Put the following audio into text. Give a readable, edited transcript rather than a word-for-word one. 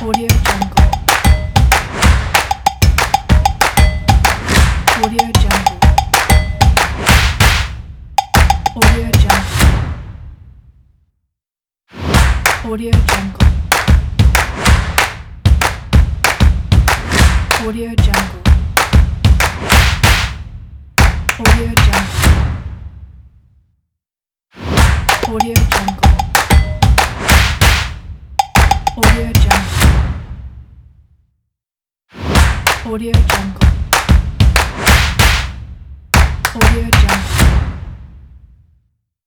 Audio Jungle. Audio Jungle. Audio Jungle. Audio Jungle. Audio Jungle. Audio Jungle. Audio Jungle. Audio Jungle. Audio Jungle. Audio Jungle.